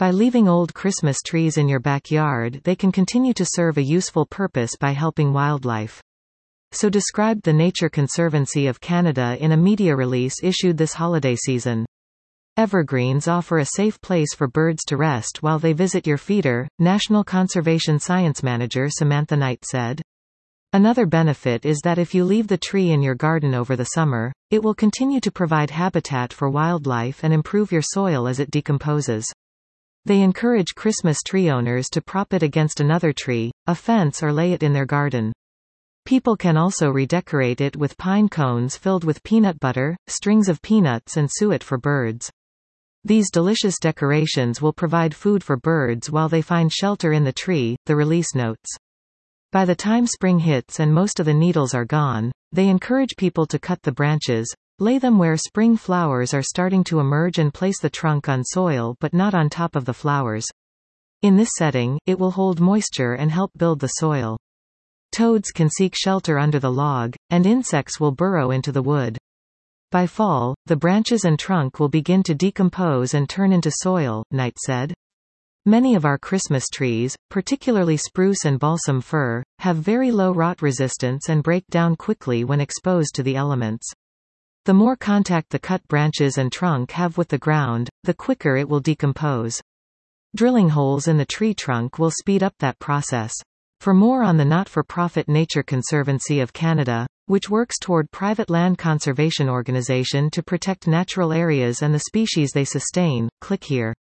By leaving old Christmas trees in your backyard, they can continue to serve a useful purpose by helping wildlife. So described the Nature Conservancy of Canada in a media release issued this holiday season. Evergreens offer a safe place for birds to rest while they visit your feeder, National Conservation Science Manager Samantha Knight said. Another benefit is that if you leave the tree in your garden over the summer, it will continue to provide habitat for wildlife and improve your soil as it decomposes. They encourage Christmas tree owners to prop it against another tree, a fence, or lay it in their garden. People can also redecorate it with pine cones filled with peanut butter, strings of peanuts, and suet for birds. These delicious decorations will provide food for birds while they find shelter in the tree, the release notes. By the time spring hits and most of the needles are gone, they encourage people to cut the branches, lay them where spring flowers are starting to emerge, and place the trunk on soil but not on top of the flowers. In this setting, it will hold moisture and help build the soil. Toads can seek shelter under the log, and insects will burrow into the wood. By fall, the branches and trunk will begin to decompose and turn into soil, Knight said. Many of our Christmas trees, particularly spruce and balsam fir, have very low rot resistance and break down quickly when exposed to the elements. The more contact the cut branches and trunk have with the ground, the quicker it will decompose. Drilling holes in the tree trunk will speed up that process. For more on the not-for-profit Nature Conservancy of Canada, which works toward private land conservation organization to protect natural areas and the species they sustain, click here.